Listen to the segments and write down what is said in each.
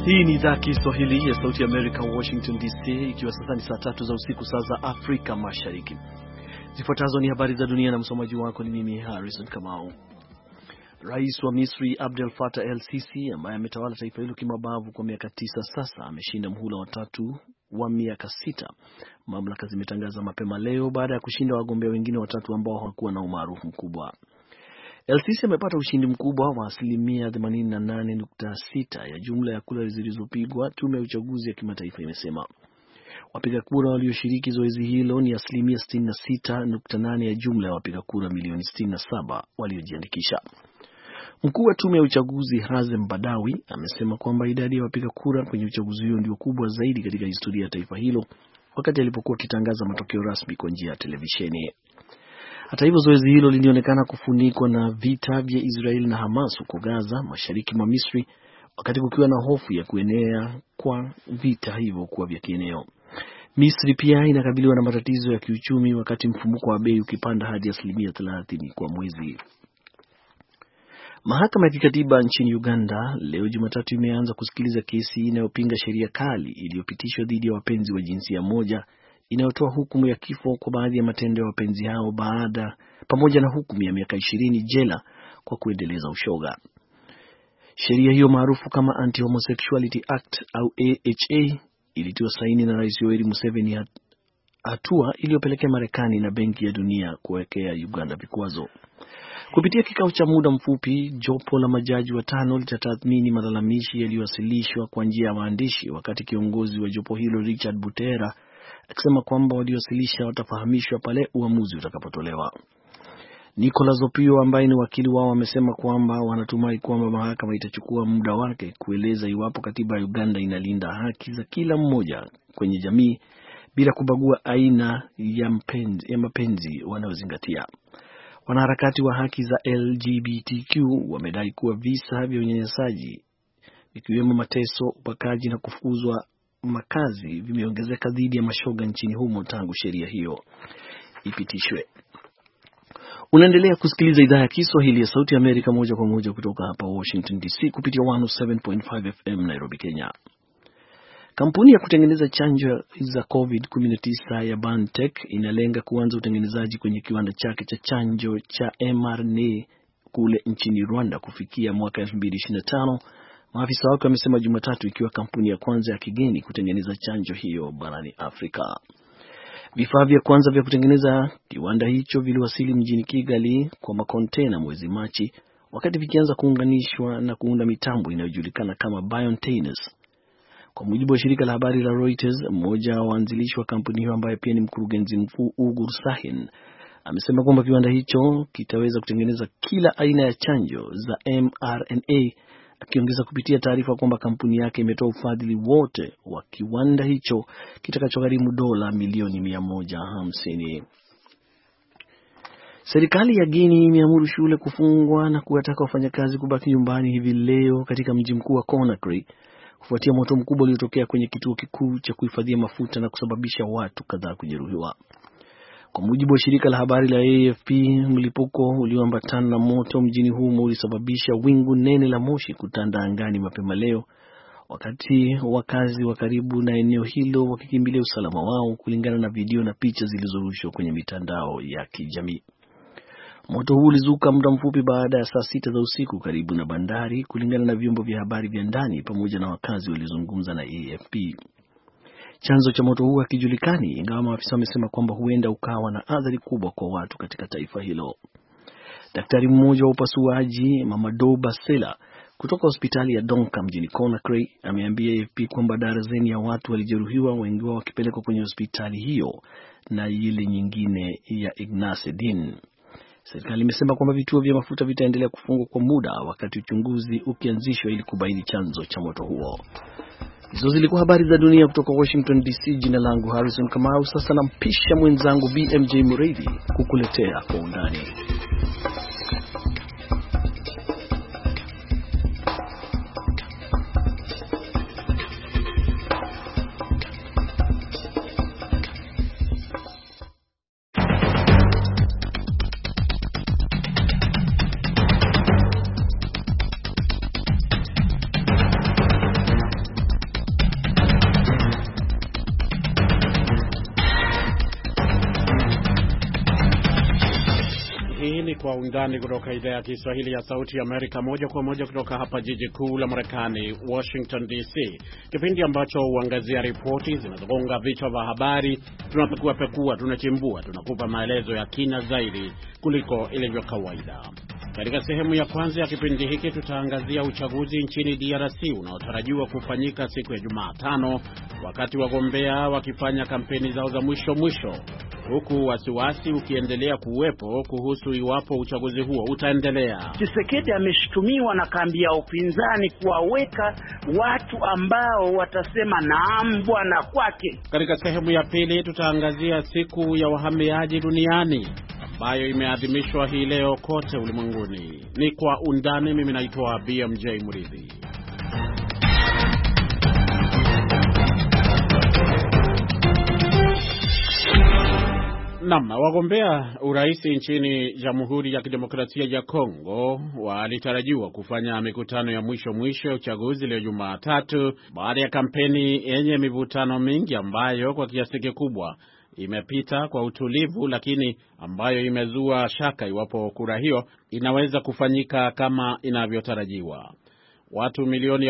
Hii ni idhaa Kiswahili ya Sauti ya Amerika, Washington DC, ikiwa sasa ni saa 3 za usiku saa za Afrika Mashariki. Zifuatazo ni habari za dunia na msomaji wako ni mimi Harrison Kamau. Rais wa Misri Abdel Fattah el-Sisi ambaye ametawala taifa hilo kimabavu kwa miaka 9 sasa ameshinda muhula wa 3 wa miaka 6. Mamlaka zimetangaza mapema leo baada ya kushinda wagombea wengine watatu ambao hawakuwa na umaarufu mkubwa. El-Sisi amepata ushindi mkubwa wa asilimia 88.6 ya jumla ya kura zilizopigwa, tume ya uchaguzi ya kimataifa imesema. Wapiga kura walioshiriki zoezi hilo ni asilimia 66.8 ya jumla ya wapiga kura milioni 67 waliojiandikisha. Mkuu wa tume ya uchaguzi Hazem Badawi amesema kwamba idadi ya wapiga kura kwenye uchaguzi huo ndio kubwa zaidi katika historia ya taifa hilo, wakati alipokuwa akitangaza matokeo rasmi kwa njia ya televisheni. Hata hivyo, zoezi hilo lilionekana kufunikwa na vita vya Israeli na Hamas huko Gaza, mashariki mwa Misri, wakati kukiwa na hofu ya kuenea kwa vita hivyo kuwa vya kieneo. Misri pia inakabiliwa na matatizo ya kiuchumi wakati mfumuko wa bei ukipanda hadi asilimia 30 kwa mwezi. Mahakama ya kikatiba nchini Uganda leo Jumatatu imeanza kusikiliza kesi inayopinga sheria kali iliyopitishwa dhidi ya wapenzi wa jinsia moja inayotoa hukumu ya kifo kwa baadhi ya matendo ya wapenzi hao pamoja na hukumu ya miaka 20 jela kwa kuendeleza ushoga. Sheria hiyo maarufu kama Anti-Homosexuality Act au AHA ilitiwa saini na Rais Yoweri Museveni, hatua iliyopelekea Marekani na Benki ya Dunia kuwekea Uganda vikwazo. Kupitia kikao cha muda mfupi, jopo la majaji 5 litatathmini malalamishi yaliyowasilishwa kwa njia ya maandishi, wakati kiongozi wa jopo hilo Richard Butera akisema kwamba waliowasilisha watafahamishwa pale uamuzi utakapotolewa. Nicholas Opio ambaye ni wakili wao amesema kwamba wanatumai kwamba mahakama itachukua muda wake kueleza iwapo katiba ya Uganda inalinda haki za kila mmoja kwenye jamii bila kubagua aina ya mapenzi wanayozingatia. Wanaharakati wa haki za LGBTQ wamedai kuwa visa vya unyanyasaji vikiwemo mateso, ubakaji na kufukuzwa makazi vimeongezeka dhidi ya mashoga nchini humo tangu sheria hiyo ipitishwe. Unaendelea kusikiliza idhaa ya Kiswahili ya Sauti ya Amerika moja kwa moja kutoka hapa Washington DC kupitia 107.5 FM Nairobi, Kenya. Kampuni ya kutengeneza chanjo za COVID-19 ya BioNTech inalenga kuanza utengenezaji kwenye kiwanda chake cha chanjo cha mRNA kule nchini Rwanda kufikia mwaka 2025. Maafisa wake wamesema Jumatatu, ikiwa kampuni ya kwanza ya kigeni kutengeneza chanjo hiyo barani Afrika. Vifaa vya kwanza vya kutengeneza kiwanda hicho viliwasili mjini Kigali kwa makontena mwezi Machi, wakati vikianza kuunganishwa na kuunda mitambo inayojulikana kama biocontainers. Kwa mujibu wa shirika la habari la Reuters, mmoja wa waanzilishi wa kampuni hiyo ambaye pia ni mkurugenzi mkuu Ugur Sahin amesema kwamba kiwanda hicho kitaweza kutengeneza kila aina ya chanjo za mRNA, akiongeza kupitia taarifa kwamba kampuni yake imetoa ufadhili wote wa kiwanda hicho kitakachogharimu dola milioni 150. Serikali ya Guinea imeamuru shule kufungwa na kuwataka wafanyakazi kubaki nyumbani hivi leo katika mji mkuu wa Conakry kufuatia moto mkubwa uliotokea kwenye kituo kikuu cha kuhifadhia mafuta na kusababisha watu kadhaa kujeruhiwa. Kwa mujibu wa shirika la habari la AFP, mlipuko ulioambatana na moto mjini humo ulisababisha wingu nene la moshi kutanda angani mapema leo, wakati wakazi wa karibu na eneo hilo wakikimbilia usalama wao, kulingana na video na picha zilizorushwa kwenye mitandao ya kijamii. Moto huu ulizuka muda mfupi baada ya saa 6 za usiku karibu na bandari, kulingana na vyombo vya habari vya ndani pamoja na wakazi waliozungumza na AFP. Chanzo cha moto huu hakijulikani, ingawa maafisa wamesema kwamba huenda ukawa na athari kubwa kwa watu katika taifa hilo. Daktari mmoja wa upasuaji, Mamadou Basela, kutoka hospitali ya Donka mjini Conakry, ameambia AFP kwamba darzeni ya watu walijeruhiwa, wengi wao wakipelekwa kwenye hospitali hiyo na ile nyingine ya Ignace Din. Serikali imesema kwamba vituo vya mafuta vitaendelea kufungwa kwa muda wakati uchunguzi ukianzishwa ili kubaini chanzo cha moto huo. Hizo zilikuwa habari za dunia kutoka Washington DC. Jina langu Harrison Kamau. Sasa nampisha mwenzangu BMJ Mureithi kukuletea kwa undani. Kwa Undani kutoka idhaa ya Kiswahili ya Sauti ya Amerika, moja kwa moja kutoka hapa jiji kuu la Marekani, Washington DC. Kipindi ambacho huangazia ripoti zinazogonga vichwa vya habari. Tunapekua, tunachimbua, tunakupa maelezo ya kina zaidi kuliko ilivyo kawaida. Katika sehemu ya kwanza ya kipindi hiki tutaangazia uchaguzi nchini DRC unaotarajiwa kufanyika siku ya Jumatano, wakati wagombea wakifanya kampeni zao za mwisho, huku wasiwasi ukiendelea kuwepo kuhusu iwapo uchaguzi huo utaendelea. Tshisekedi ameshtumiwa na kambi ya upinzani kuwaweka watu ambao watasema naam bwana kwake. Katika sehemu ya pili tutaangazia siku ya wahamiaji duniani ambayo imeadhimishwa hii leo kote ulimwenguni. Ni Kwa Undani. Mimi naitwa BMJ Mridhi. Naam, wagombea urais nchini Jamhuri ya Kidemokrasia ya Kongo walitarajiwa kufanya mikutano ya mwisho ya uchaguzi leo Jumatatu, baada ya kampeni yenye mivutano mingi ambayo kwa kiasi kikubwa imepita kwa utulivu, lakini ambayo imezua shaka iwapo kura hiyo inaweza kufanyika kama inavyotarajiwa. Watu milioni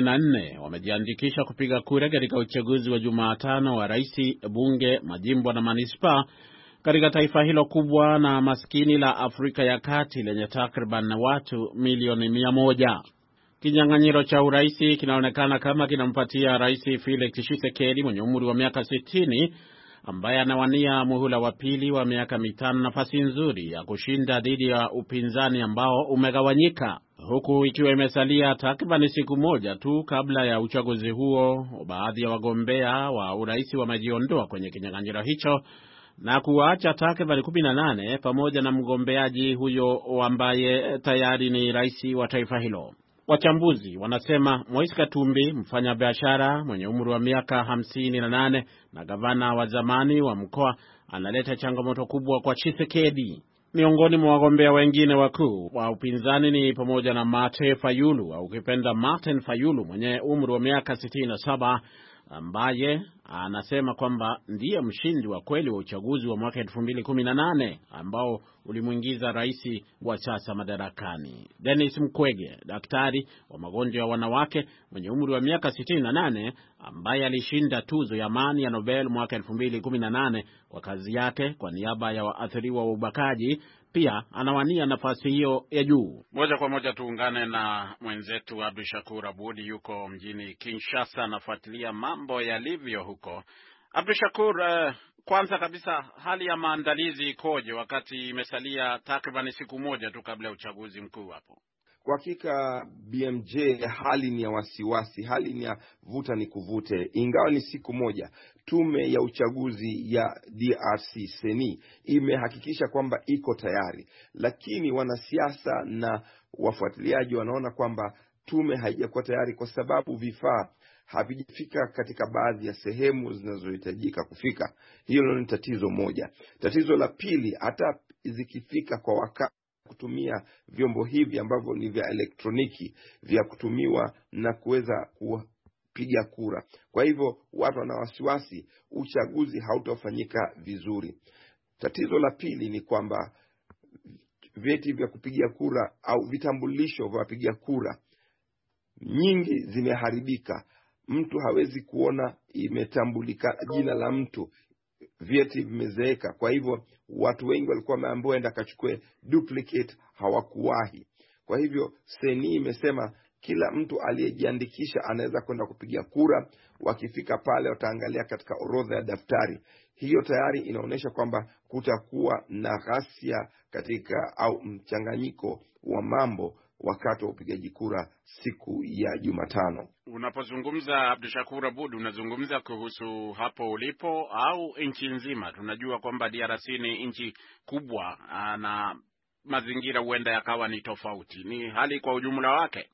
44 wamejiandikisha kupiga kura katika uchaguzi wa Jumatano wa rais, bunge, majimbo na manispaa katika taifa hilo kubwa na maskini la Afrika ya Kati lenye takriban watu milioni 100. Kinyang'anyiro cha urais kinaonekana kama kinampatia Rais Felix Tshisekedi mwenye umri wa miaka 60, ambaye anawania muhula wa pili wa miaka 5, nafasi nzuri ya kushinda dhidi ya upinzani ambao umegawanyika. Huku ikiwa imesalia takriban siku moja tu kabla ya uchaguzi huo, baadhi ya wagombea wa urais wamejiondoa kwenye kinyang'anyiro hicho na kuacha takriban 18 pamoja na mgombeaji huyo ambaye tayari ni rais wa taifa hilo. Wachambuzi wanasema Moise Katumbi, mfanyabiashara mwenye umri wa miaka 58 na gavana wa zamani wa mkoa, analeta changamoto kubwa kwa Tshisekedi. Miongoni mwa wagombea wengine wakuu wa upinzani ni pamoja na Martin Fayulu au ukipenda Martin Fayulu mwenye umri wa miaka 67, ambaye anasema kwamba ndiye mshindi wa kweli wa uchaguzi wa mwaka 2018 ambao ulimuingiza rais wa sasa madarakani. Denis Mukwege, daktari wa magonjwa ya wanawake mwenye umri wa miaka 68, ambaye alishinda tuzo ya amani ya Nobel mwaka 2018 kwa kazi yake kwa niaba ya waathiriwa wa ubakaji, pia anawania nafasi hiyo ya juu. Moja kwa moja tuungane na mwenzetu Abdushakur Abud, yuko mjini Kinshasa, anafuatilia mambo yalivyo huko. Abdushakur, kwanza kabisa hali ya maandalizi ikoje wakati imesalia takriban siku moja tu kabla ya uchaguzi mkuu hapo? Kwa hakika BMJ, hali ni ya wasiwasi, hali ni ya vuta ni kuvute. Ingawa ni siku moja, tume ya uchaguzi ya DRC Seni imehakikisha kwamba iko tayari, lakini wanasiasa na wafuatiliaji wanaona kwamba tume haijakuwa tayari kwa sababu vifaa havijafika katika baadhi ya sehemu zinazohitajika kufika. Hilo ni tatizo moja. Tatizo la pili, hata zikifika kwa wakati kutumia vyombo hivi ambavyo ni vya elektroniki vya kutumiwa na kuweza kupiga kura. Kwa hivyo watu wana wasiwasi uchaguzi hautafanyika vizuri. Tatizo la pili ni kwamba vyeti vya kupigia kura au vitambulisho vya wapiga kura nyingi zimeharibika. Mtu hawezi kuona imetambulika jina la mtu, vyeti vimezeeka. Kwa hivyo watu wengi walikuwa wameambiwa enda kachukue duplicate, hawakuwahi. Kwa hivyo Seni imesema kila mtu aliyejiandikisha anaweza kwenda kupiga kura. Wakifika pale wataangalia katika orodha ya daftari. Hiyo tayari inaonyesha kwamba kutakuwa na ghasia katika au mchanganyiko wa mambo wakati wa upigaji kura siku ya Jumatano. Unapozungumza Abdushakur Abud, unazungumza kuhusu hapo ulipo au nchi nzima? Tunajua kwamba DRC ni nchi kubwa na mazingira huenda yakawa ni tofauti. Ni hali kwa ujumla wake?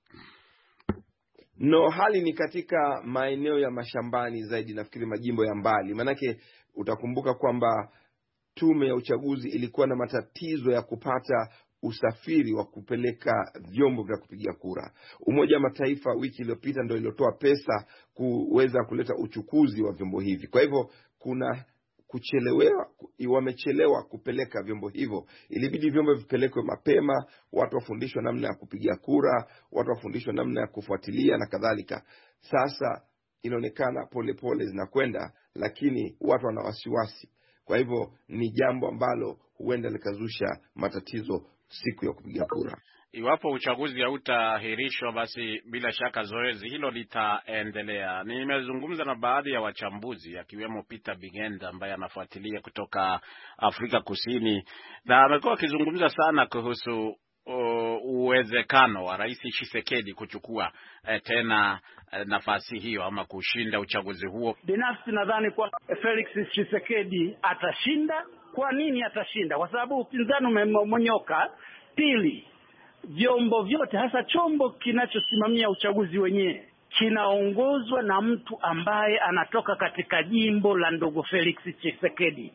No, hali ni katika maeneo ya mashambani zaidi, nafikiri majimbo ya mbali. Manake utakumbuka kwamba tume ya uchaguzi ilikuwa na matatizo ya kupata usafiri wa kupeleka vyombo vya kupigia kura. Umoja wa Mataifa wiki iliyopita ndio iliotoa pesa kuweza kuleta uchukuzi wa vyombo hivi. Kwa hivyo wamechelewa kupeleka vyombo hivyo. Ilibidi vyombo vipelekwe mapema, watu wafundishwe namna ya kupiga kura, watu wafundishwe namna ya kufuatilia na kadhalika. Sasa inaonekana polepole zinakwenda, lakini watu wana wasiwasi. Kwa hivyo ni jambo ambalo huenda likazusha matatizo siku ya kupiga kura. Iwapo uchaguzi hautaahirishwa, basi bila shaka zoezi hilo litaendelea. Nimezungumza na baadhi ya wachambuzi akiwemo Peter Bigenda ambaye anafuatilia kutoka Afrika Kusini, na amekuwa akizungumza sana kuhusu uwezekano wa Rais Tshisekedi kuchukua tena nafasi hiyo ama kushinda uchaguzi huo. Binafsi nadhani kwa Felix Tshisekedi atashinda. Kwa nini atashinda? Kwa sababu upinzani umemonyoka. Pili, vyombo vyote, hasa chombo kinachosimamia uchaguzi wenyewe, kinaongozwa na mtu ambaye anatoka katika jimbo la ndugu Felix Tshisekedi.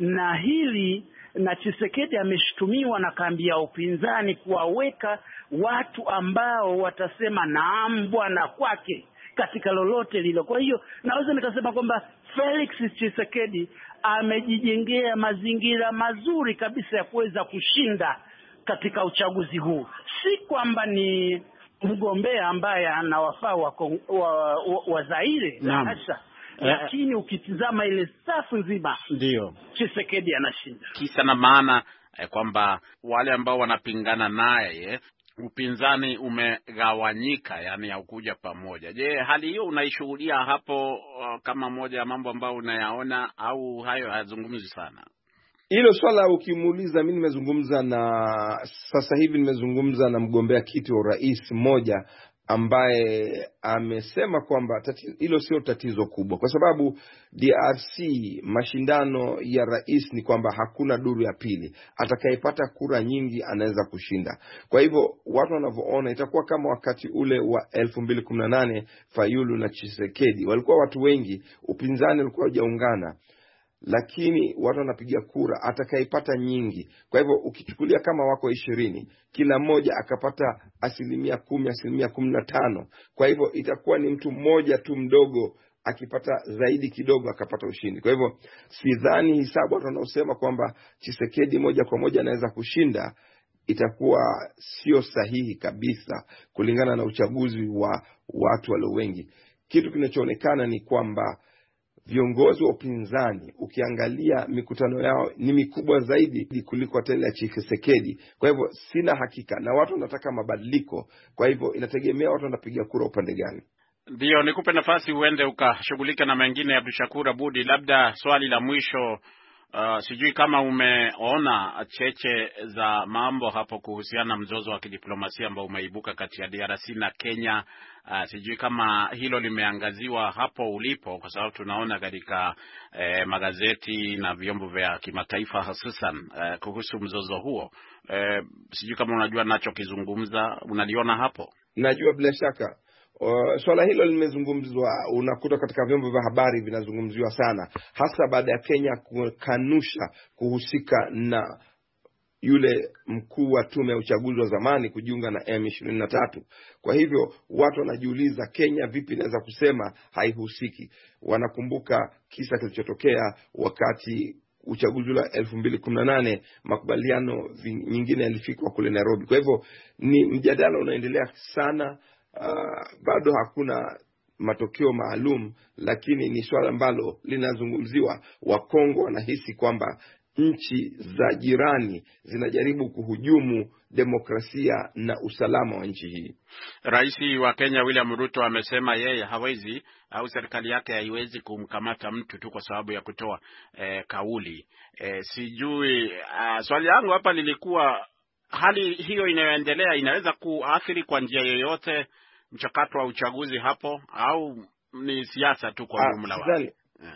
Na Tshisekedi ameshtumiwa na kambi ya upinzani kuwaweka watu ambao watasema naam bwana kwake katika lolote lilo. Kwa hiyo naweza nikasema kwamba Felix Tshisekedi amejijengea mazingira mazuri kabisa ya kuweza kushinda katika uchaguzi huu. Si kwamba ni mgombea ambaye anawafaa wa Zaire na hasa, lakini ukitizama ile safu nzima, ndio Tshisekedi anashinda. Kisa na maana kwamba wale ambao wanapingana naye, upinzani umegawanyika, yani haukuja pamoja. Je, hali hiyo unaishuhudia hapo kama moja ya mambo ambayo unayaona, au hayo hayazungumzi sana? Hilo swala ukimuuliza, mimi sasa hivi nimezungumza na mgombea kiti wa rais mmoja ambaye amesema kwamba hilo sio tatizo kubwa, kwa sababu DRC mashindano ya rais ni kwamba hakuna duru ya pili. Atakayepata kura nyingi anaweza kushinda. Kwa hivyo watu wanavyoona itakuwa kama wakati ule wa 2018 Fayulu na Tshisekedi, walikuwa watu wengi, upinzani ulikuwa hujaungana, lakini watu wanapiga kura atakayepata nyingi. Kwa hivyo ukichukulia kama wako 20, kila mmoja akapata 10%, 15%. Kwa hivyo itakuwa ni mtu mmoja tu mdogo akipata zaidi kidogo akapata ushindi. Kwa hivyo sidhani hisabu watu wanaosema kwamba Tshisekedi moja kwa moja anaweza kushinda itakuwa sio sahihi kabisa kulingana na uchaguzi wa watu walio wengi. Kitu kinachoonekana ni kwamba viongozi wa upinzani, ukiangalia mikutano yao ni mikubwa zaidi kuliko tele ya Tshisekedi. Kwa hivyo sina hakika, na watu wanataka mabadiliko. Kwa hivyo inategemea watu wanapiga kura upande gani. Ndio, nikupe nafasi uende ukashughulika na mengine. Abdushakur Abudi, labda swali la mwisho. Sijui kama umeona cheche za mambo hapo kuhusiana na mzozo wa kidiplomasia ambao umeibuka kati ya DRC na Kenya. Sijui kama hilo limeangaziwa hapo ulipo, kwa sababu tunaona katika magazeti na vyombo vya kimataifa hususan kuhusu mzozo huo. Sijui kama unajua ninachokizungumza, unaliona hapo? Najua bila shaka. Swala hilo limezungumzwa, unakuta katika vyombo vya habari vinazungumziwa sana, hasa baada ya Kenya kukanusha kuhusika na yule mkuu wa tume ya uchaguzi wa zamani kujiunga na M23. Kwa hivyo watu wanajiuliza, Kenya vipi inaweza kusema haihusiki? Wanakumbuka kisa kilichotokea wakati uchaguzi wa 2018, makubaliano nyingine yalifikwa kule Nairobi. Kwa hivyo ni mjadala unaendelea sana. Bado hakuna matokeo maalum, lakini ni swala ambalo linazungumziwa. Wakongo wanahisi kwamba nchi za jirani zinajaribu kuhujumu demokrasia na usalama wa nchi hii. Rais wa Kenya William Ruto amesema yeye hawezi, au serikali yake haiwezi kumkamata mtu tu kwa sababu ya kutoa kauli. Sijui, swali langu hapa lilikuwa, hali hiyo inayoendelea inaweza kuathiri kwa njia yoyote mchakato wa uchaguzi hapo, au ni siasa tu kwa jumla wake?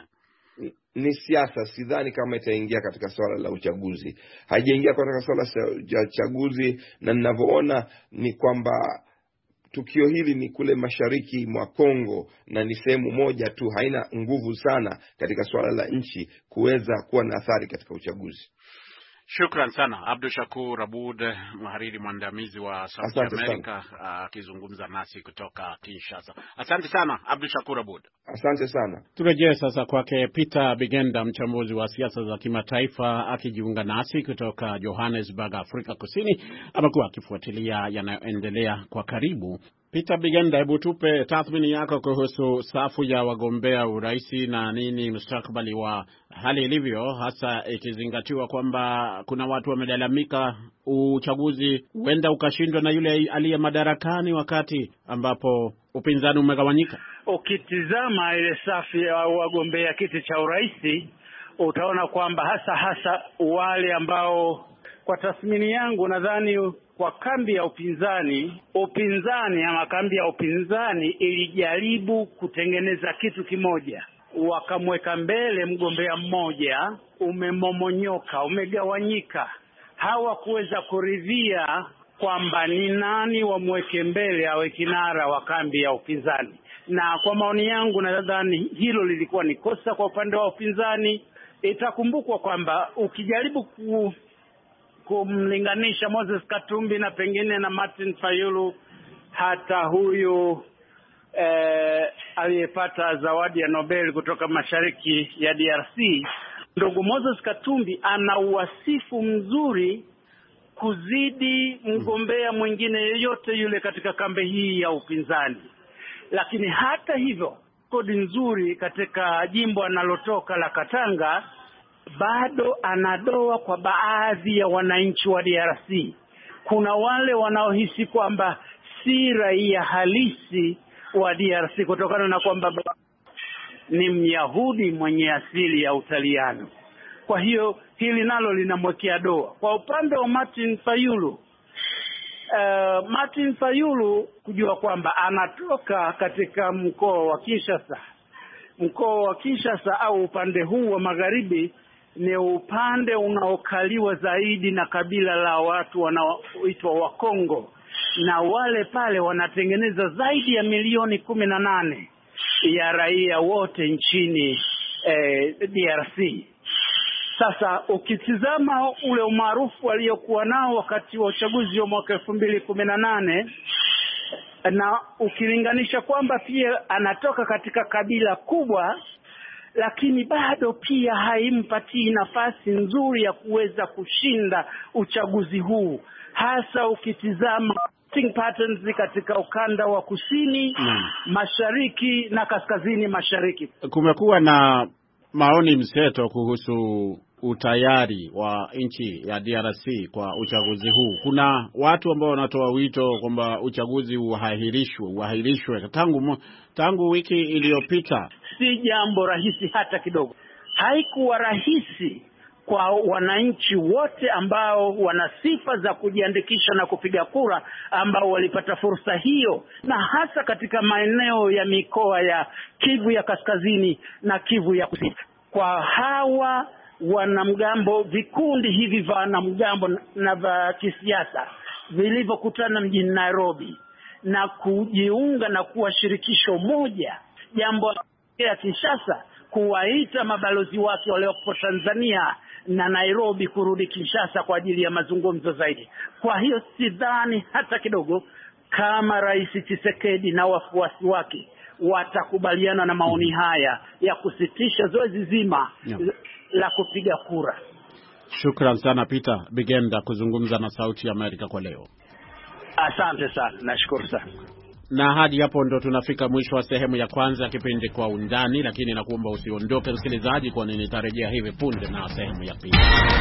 Ni siasa. Sidhani kama itaingia katika swala la uchaguzi. Haijaingia katika swala la uchaguzi, na ninavyoona ni kwamba tukio hili ni kule mashariki mwa Kongo na ni sehemu moja tu, haina nguvu sana katika swala la nchi kuweza kuwa na athari katika uchaguzi. Shukran sana Abdul Shakur Abud, mhariri mwandamizi wa Sauti ya Amerika, akizungumza nasi kutoka Kinshasa. Asante sana Abdul Shakur Abud. Asante sana. Turejee sasa kwake Peter Bigenda, mchambuzi wa siasa za kimataifa, akijiunga nasi kutoka Johannesburg, Afrika Kusini. Amekuwa akifuatilia yanayoendelea kwa karibu. Peter Bigenda, hebu tupe tathmini yako kuhusu safu ya wagombea uraisi na nini mustakabali wa hali ilivyo, hasa ikizingatiwa kwamba kuna watu wamelalamika uchaguzi huenda ukashindwa na yule aliye madarakani wakati ambapo upinzani umegawanyika. Ukitizama ile safu ya wagombea kiti cha uraisi, utaona kwamba hasa wale ambao kwa tathmini yangu nadhani kwa kambi ya upinzani ama kambi ya upinzani ilijaribu kutengeneza kitu kimoja, wakamweka mbele mgombea mmoja, umemomonyoka, umegawanyika, hawakuweza kuridhia kwamba ni nani wamweke mbele awe kinara wa kambi ya upinzani. Na kwa maoni yangu nadhani hilo lilikuwa ni kosa kwa upande wa upinzani. Itakumbukwa kwamba ukijaribu kumlinganisha Moses Katumbi na pengine na Martin Fayulu, hata huyu aliyepata zawadi ya Nobel kutoka mashariki ya DRC, ndugu Moses Katumbi ana uwasifu mzuri kuzidi mgombea mwingine yeyote yule katika kambi hii ya upinzani. Lakini hata hivyo, kodi nzuri katika jimbo analotoka la Katanga, bado anadoa kwa baadhi ya wananchi wa DRC. Kuna wale wanaohisi kwamba si raia halisi wa DRC kutokana na kwamba ni Myahudi mwenye asili ya Utaliano. Kwa hiyo hili nalo linamwekea doa. Kwa upande wa Martin Fayulu kujua kwamba anatoka katika mkoa wa Kinshasa au upande huu wa magharibi, ni upande unaokaliwa zaidi na kabila la watu wanaoitwa Wakongo, na wale pale wanatengeneza zaidi ya milioni 18 ya raia wote nchini DRC. Sasa ukitizama ule umaarufu aliokuwa nao wakati wa uchaguzi wa mwaka 2018 na ukilinganisha kwamba pia anatoka katika kabila kubwa, lakini bado pia haimpatii nafasi nzuri ya kuweza kushinda uchaguzi huu, hasa ukitizama patterns katika ukanda wa kusini, mashariki na kaskazini mashariki. Kumekuwa na maoni mseto kuhusu utayari wa nchi ya DRC kwa uchaguzi huu. Kuna watu ambao wanatoa wito kwamba uchaguzi uahirishwe tangu wiki iliyopita. Si jambo rahisi hata kidogo. Haikuwa rahisi kwa wananchi wote ambao wana sifa za kujiandikisha na kupiga kura, ambao walipata fursa hiyo, na hasa katika maeneo ya mikoa ya Kivu ya kaskazini na Kivu ya kusini. Kwa hawa wanamgambo, vikundi hivi vya wanamgambo na vya kisiasa vilivyokutana mjini Nairobi na kujiunga na kuwa shirikisho moja, jambo la Kinshasa kuwaita mabalozi wake waliopo Tanzania na Nairobi kurudi Kinshasa kwa ajili ya mazungumzo zaidi. Kwa hiyo sidhani hata kidogo kama Rais Tshisekedi na wafuasi wake watakubaliana na maoni haya ya kusitisha zoezi zima la kupiga kura. Shukran sana Peter Bigenda kuzungumza na Sauti ya Amerika kwa leo. Asante sana, nashukuru sana. Na hadi hapo ndo tunafika mwisho wa sehemu ya kwanza ya kipindi Kwa Undani, lakini nakuomba usiondoke msikilizaji, kwani nitarejea hivi punde na sehemu ya pili.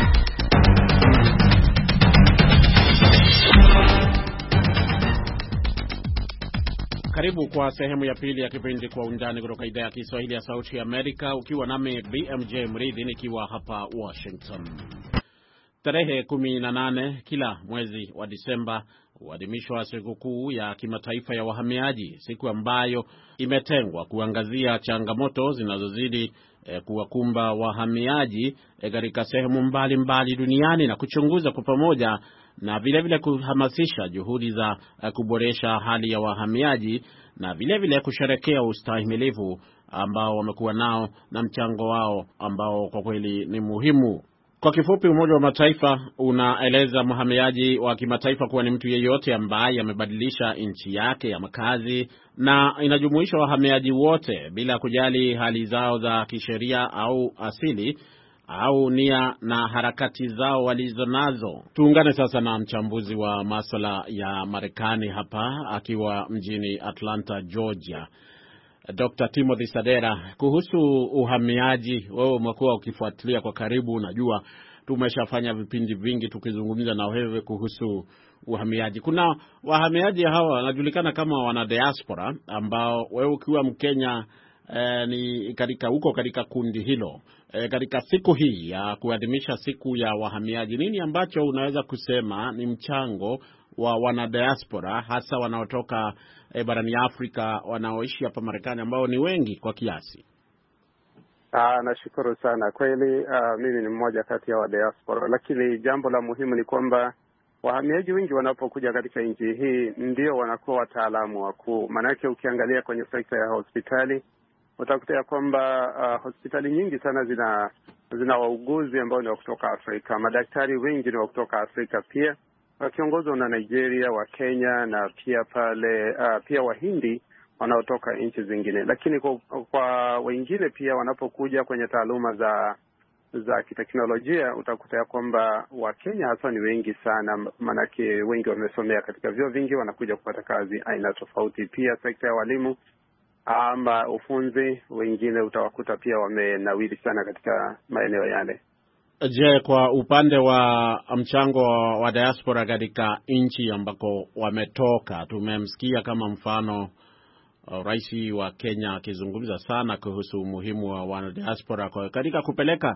Karibu kwa sehemu ya pili ya kipindi Kwa Undani kutoka idhaa ya Kiswahili ya Sauti ya Amerika, ukiwa nami BMJ Mridhi nikiwa hapa Washington. Tarehe 18 kila mwezi wa Disemba huadhimishwa sikukuu ya kimataifa ya wahamiaji, siku ambayo imetengwa kuangazia changamoto zinazozidi kuwakumba wahamiaji katika sehemu mbalimbali duniani na kuchunguza kwa pamoja na vile kuhamasisha juhudi za kuboresha hali ya wahamiaji na vile kusherekea ustahimilivu ambao wamekuwa nao na mchango wao ambao kwa kweli ni muhimu. Kwa kifupi, Umoja wa Mataifa unaeleza mhamiaji wa kimataifa kuwa ni mtu yeyote ambaye amebadilisha nchi yake ya makazi, na inajumuisha wahamiaji wote bila kujali hali zao za kisheria au asili au nia na harakati zao walizonazo. Tuungane sasa na mchambuzi wa masuala ya Marekani hapa akiwa mjini Atlanta, Georgia, Dr. Timothy Sadera. Kuhusu uhamiaji, wewe umekuwa ukifuatilia kwa karibu, unajua tumeshafanya vipindi vingi tukizungumza na wewe kuhusu uhamiaji. Kuna wahamiaji hawa wanajulikana kama wana diaspora, ambao wewe ukiwa Mkenya ni katika kundi hilo. Katika siku hii ya kuadhimisha siku ya wahamiaji, nini ambacho unaweza kusema ni mchango wa wana diaspora, hasa wanaotoka barani Afrika wanaoishi hapa Marekani, ambao ni wengi kwa kiasi? Nashukuru sana. Kweli mimi ni mmoja kati ya wa diaspora, lakini jambo la muhimu ni kwamba wahamiaji wengi wanapokuja katika nchi hii ndio wanakuwa wataalamu wakuu. Maanake ukiangalia kwenye sekta ya hospitali utakuta ya kwamba hospitali nyingi sana zina wauguzi ambao ni wa kutoka Afrika. Madaktari wengi ni wa kutoka Afrika pia, wakiongozwa na Nigeria, wa Kenya na pia pia Wahindi wanaotoka nchi zingine. Lakini kwa wengine pia wanapokuja kwenye taaluma za kiteknolojia utakuta ya kwamba Wakenya hasa ni wengi sana, manake wengi wamesomea katika vyuo vingi, wanakuja kupata kazi aina tofauti. Pia sekta ya walimu ama ufunzi, wengine utawakuta pia wamenawiri sana katika maeneo yale. Je, kwa upande wa mchango wa diaspora katika nchi ambako wametoka, tumemsikia kama mfano Rais wa Kenya akizungumza sana kuhusu umuhimu wa wana diaspora katika kupeleka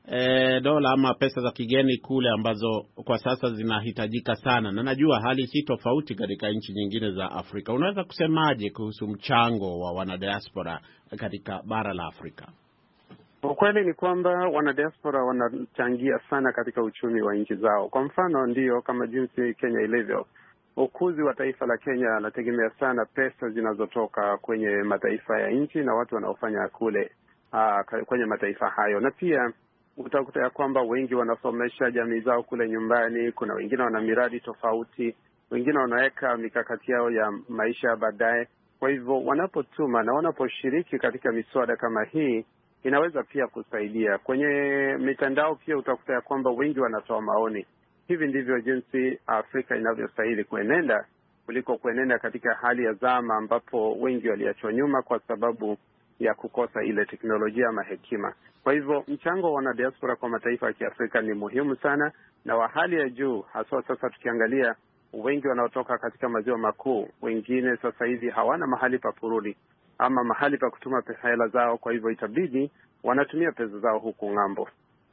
dola ama pesa za kigeni kule ambazo kwa sasa zinahitajika sana, na najua hali si tofauti katika nchi nyingine za Afrika. Unaweza kusemaje kuhusu mchango wa wana diaspora katika bara la Afrika? Ukweli ni kwamba wana diaspora wanachangia sana katika uchumi wa nchi zao. Kwa mfano, ndio kama jinsi Kenya ilivyo, ukuzi wa taifa la Kenya anategemea sana pesa zinazotoka kwenye mataifa ya nchi na watu wanaofanya kule kwenye mataifa hayo. Na pia utakuta ya kwamba wengi wanasomesha jamii zao kule nyumbani. Kuna wengine wana miradi tofauti, wengine wanaweka mikakati yao ya maisha baadaye. Kwa hivyo wanapotuma na wanaposhiriki katika miswada kama hii, inaweza pia kusaidia. Kwenye mitandao pia utakuta ya kwamba wengi wanatoa maoni. Hivi ndivyo jinsi Afrika inavyostahili kuenenda, kuliko kuenenda katika hali ya zama ambapo wengi waliachwa nyuma kwa sababu ya kukosa ile teknolojia ama hekima. Kwa hivyo mchango wa wana diaspora kwa mataifa ya Kiafrika ni muhimu sana na wa hali ya juu, hasa sasa tukiangalia wengi wanaotoka katika maziwa makuu, wengine sasa hivi hawana mahali pa kurudi ama mahali pa kutuma hela zao, kwa hivyo itabidi wanatumia pesa zao huku ng'ambo.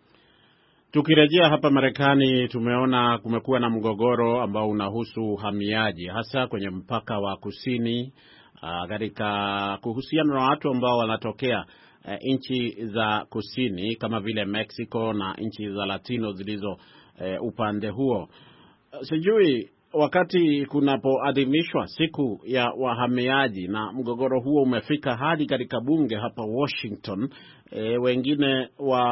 Tukirejea hapa Marekani, tumeona kumekuwa na mgogoro ambao unahusu uhamiaji, hasa kwenye mpaka wa kusini, katika kuhusiana na watu ambao wanatokea nchi za kusini kama vile Mexico na nchi za Latino zilizo upande huo. Sijui wakati kunapoadhimishwa siku ya wahamiaji na mgogoro huo umefika hadi katika bunge hapa Washington, wengine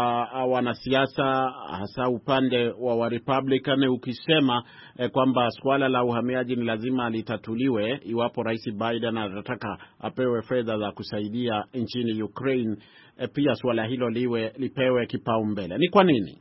wanasiasa hasa upande wa Republican ukisema kwamba swala la uhamiaji ni lazima litatuliwe iwapo Rais Biden anataka apewe fedha za kusaidia nchini Ukraine, pia swala hilo lipewe kipaumbele. Ni kwa nini?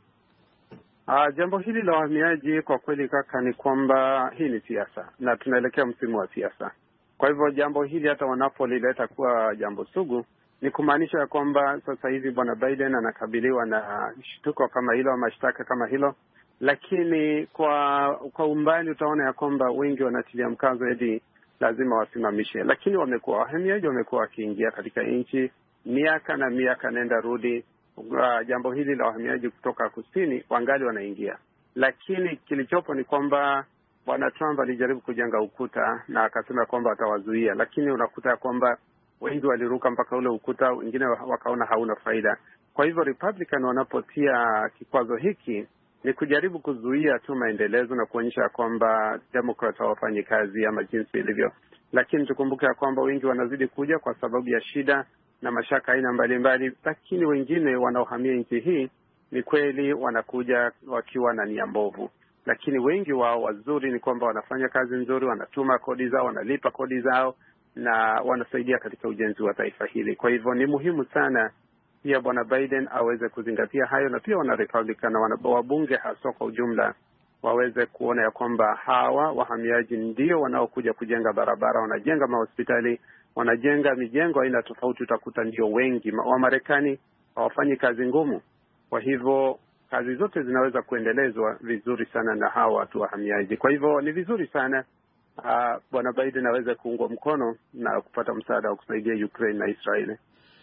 Jambo hili la wahamiaji kwa kweli kaka ni kwamba hii ni siasa na tunaelekea msimu wa siasa. Kwa hivyo jambo hili hata wanapolileta kuwa jambo sugu ni kumaanisha ya kwamba sasa hivi Bwana Biden anakabiliwa na shtuko kama hilo, mashtaka kama hilo, lakini kwa umbali utaona ya kwamba wengi wanatilia mkazo eti lazima wasimamishe. Lakini wahamiaji wamekuwa wakiingia katika nchi miaka na miaka nenda rudi. Jambo hili la wahamiaji kutoka kusini wangali wanaingia, lakini kilichopo ni kwamba Bwana Trump alijaribu kujenga ukuta na akasema kwamba atawazuia, lakini unakuta ya kwamba wengi waliruka mpaka ule ukuta, wengine wakaona hauna faida. Kwa hivyo Republican wanapotia kikwazo hiki ni kujaribu kuzuia tu maendelezo na kuonyesha kwamba Democrats hawafanyi kazi ama jinsi ilivyo. Lakini tukumbuke ya kwamba wengi wanazidi kuja kwa sababu ya shida na mashaka aina mbalimbali, lakini wengine wanaohamia nchi hii ni kweli wanakuja wakiwa na nia mbovu, lakini wengi wao wazuri ni kwamba wanafanya kazi nzuri, wanatuma kodi zao, wanalipa kodi zao na wanasaidia katika ujenzi wa taifa hili. Kwa hivyo ni muhimu sana pia Bwana Biden aweze kuzingatia hayo, na pia wana Republican na wabunge hasa kwa ujumla waweze kuona ya kwamba hawa wahamiaji ndio wanaokuja kujenga barabara, wanajenga mahospitali, wanajenga mijengo aina tofauti. Utakuta ndio wengi wa Marekani hawafanyi kazi ngumu. Kwa hivyo kazi zote zinaweza kuendelezwa vizuri sana na hawa watu wahamiaji. Kwa hivyo ni vizuri sana Bwana Biden aweze kuungwa mkono na kupata msaada wa kusaidia Ukraine na Israeli.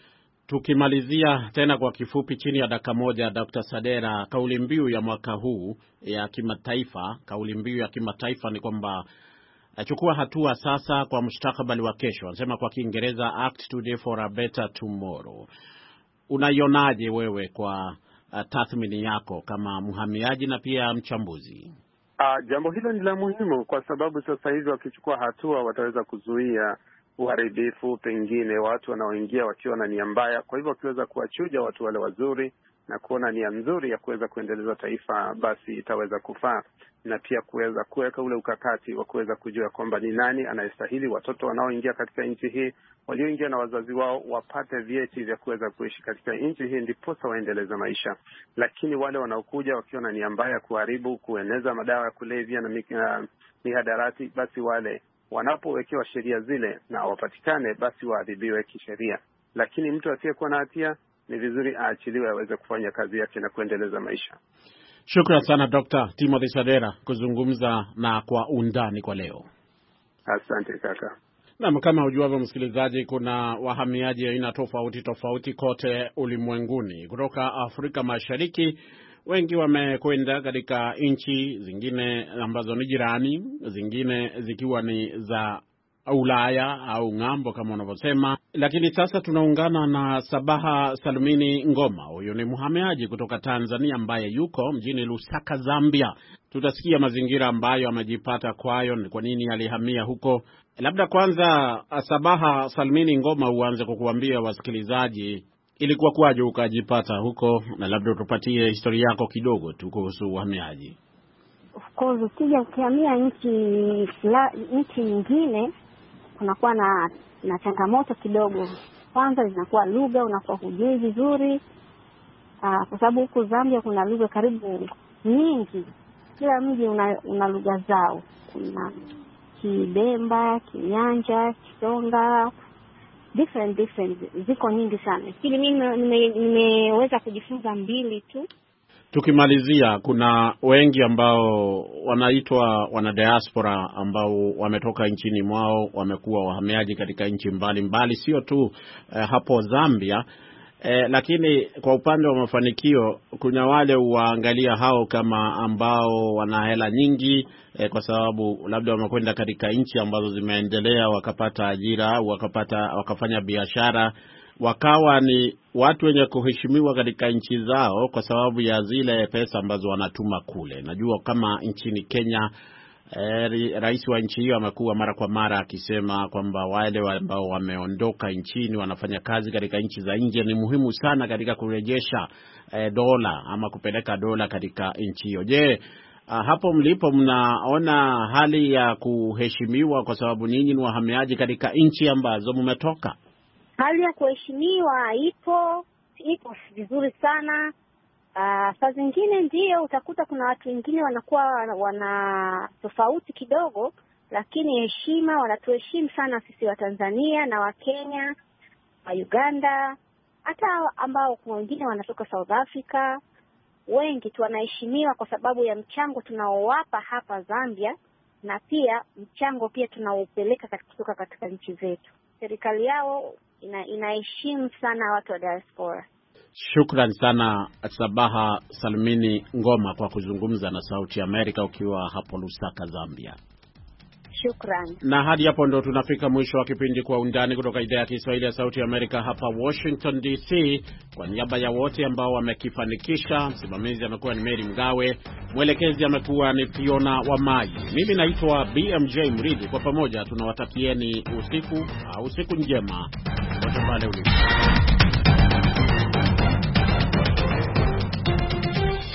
Tukimalizia tena kwa kifupi chini ya dakika moja, Dr. Sadera, kauli mbiu ya mwaka huu ya kimataifa, kauli mbiu ya kimataifa ni kwamba chukua hatua sasa kwa mustakabali wa kesho. Wanasema kwa Kiingereza act today for a better tomorrow. Unaionaje wewe kwa tathmini yako kama mhamiaji na pia mchambuzi? Jambo hilo ni la muhimu kwa sababu sasa hivi wakichukua hatua wataweza kuzuia uharibifu, pengine watu wanaoingia wakiwa na nia mbaya. Kwa hivyo wakiweza kuwachuja watu wale wazuri na kuona nia nzuri ya kuweza kuendeleza taifa, basi itaweza kufaa, na pia kuweza kuweka ule ukakati wa kuweza kujua kwamba ni nani anayestahili. Watoto wanaoingia katika nchi hii, walioingia na wazazi wao, wapate vyeti vya kuweza kuishi katika nchi hii, ndiposa waendeleza maisha. Lakini wale wanaokuja wakiwa na nia mbaya, kuharibu, kueneza madawa ya kulevya na mihadarati, basi wale wanapowekewa sheria zile na wapatikane, basi waadhibiwe kisheria. Lakini mtu asiyekuwa na hatia ni vizuri aachiliwe aweze kufanya kazi yake na kuendeleza maisha. Shukran sana Dr. Timothy Sadera kuzungumza na kwa undani kwa leo. Asante kaka. Na kama ujuavyo msikilizaji, kuna wahamiaji aina tofauti kote ulimwenguni kutoka Afrika Mashariki. Wengi wamekwenda katika nchi zingine ambazo ni jirani, zingine zikiwa ni za Ulaya au ng'ambo kama unavyosema. Lakini sasa tunaungana na Sabaha Salmini Ngoma. Huyu ni mhamiaji kutoka Tanzania ambaye yuko mjini Lusaka, Zambia. Tutasikia mazingira ambayo amejipata kwayo, ni kwa nini alihamia huko. Labda kwanza Sabaha Salmini Ngoma uanze kukuambia wasikilizaji ilikuwa kwaje ukajipata huko, na labda tupatie historia yako kidogo tu kuhusu uhamiaji. Of course ukija ukihamia nchi nyingine kunakuwa na changamoto kidogo. Kwanza zinakuwa lugha, unakuwa hujui vizuri. Kwa sababu huko Zambia kuna lugha karibu nyingi. Kila mji una lugha zao. Kuna Kibemba, Kinyanja, Kisonga, different ziko nyingi sana. Lakini mimi nimeweza kujifunza 2 tu. Tukimalizia, kuna wengi ambao wanaitwa wana diaspora ambao wametoka nchini mwao, wamekuwa wahamiaji katika nchi mbalimbali, sio tu hapo Zambia. Lakini kwa upande wa mafanikio, kuna wale uwaangalia hao kama ambao wana hela nyingi, kwa sababu labda wamekwenda katika nchi ambazo zimeendelea, wakapata ajira, wakafanya biashara, wakawa ni watu wenye kuheshimiwa katika nchi zao kwa sababu ya zile pesa ambazo wanatuma kule. Najua kama nchini Kenya, rais wa nchi hiyo amekuwa mara kwa mara akisema kwamba wale ambao wameondoka nchini wanafanya kazi katika nchi za nje ni muhimu sana katika kurejesha dola ama kupeleka dola katika nchi hiyo. Je, hapo mlipo mnaona hali ya kuheshimiwa kwa sababu nyinyi ni wahamiaji katika nchi ambazo mmetoka? Hali ya kuheshimiwa ipo vizuri sana. Saa zingine ndio utakuta kuna watu wengine wanakuwa wana tofauti kidogo, lakini heshima, wanatuheshimu sana sisi wa Tanzania na wa Kenya, wa Uganda, hata ambao kwa wengine wanatoka South Africa. Wengi tu wanaheshimiwa kwa sababu ya mchango tunaowapa hapa Zambia, na pia mchango pia tunaopeleka kutoka katika nchi zetu. Serikali yao inaheshimu sana watu wa diaspora. Shukran sana Sabaha Salmini Ngoma kwa kuzungumza na Sauti ya Amerika ukiwa hapo Lusaka, Zambia. Shukran. Na hadi hapo ndo tunafika mwisho wa kipindi Kwa Undani kutoka idhaa ya Kiswahili ya Sauti ya Amerika hapa Washington DC. Kwa niaba ya wote ambao wamekifanikisha, msimamizi amekuwa ni Mary Mgawe, mwelekezi amekuwa ni Fiona Wamai. Mimi naitwa BMJ Mridhi. Kwa pamoja tunawatakieni usiku njema wote pale ulipo.